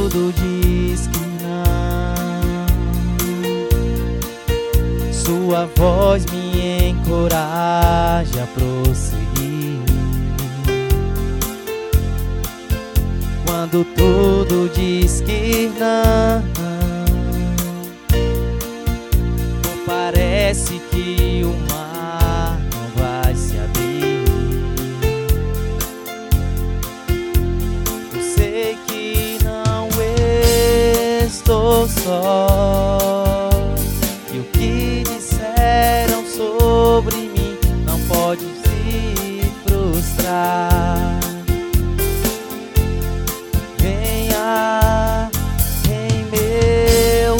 tudo diz que não, sua voz me encoraja a prosseguir. Quando tudo diz que não, parece que o mar não vai se abrir. Eu sei que não estou só, e o que disseram sobre mim não pode se frustrar. Venha em meu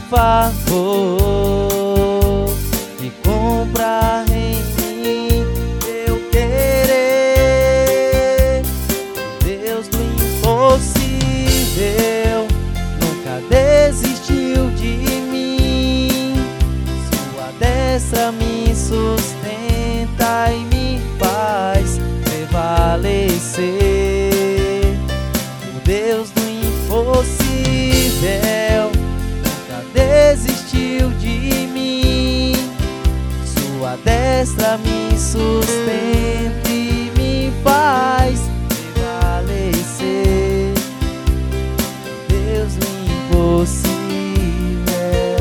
favor e cumpra em mim meu querer. Deus do impossível nunca desistiu de mim. Sua destra me sustenta e me faz prevalecer. O Deus do impossível nunca desistiu de mim. Sua destra me sustenta e me faz prevalecer. Deus do impossível,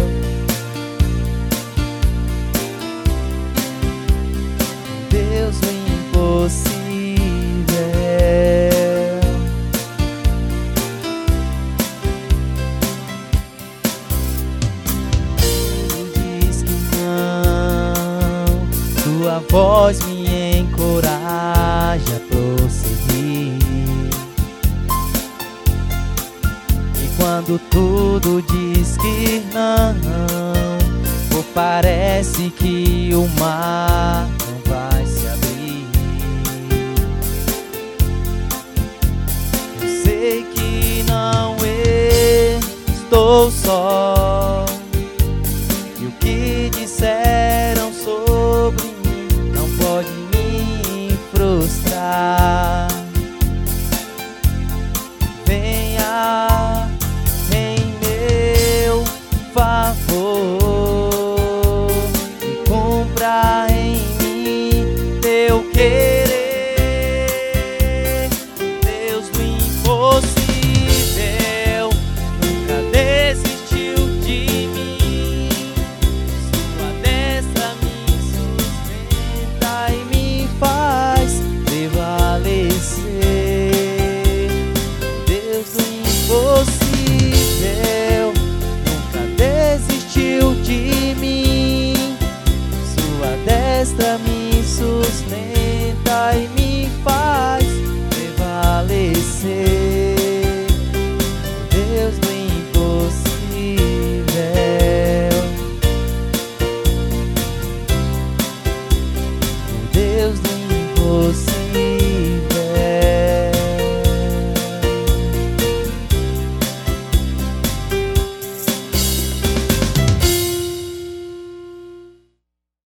Deus do impossível. Sua voz me encoraja a prosseguir. E quando tudo diz que não, ou parece que o mar não vai se abrir, eu sei que não estou só,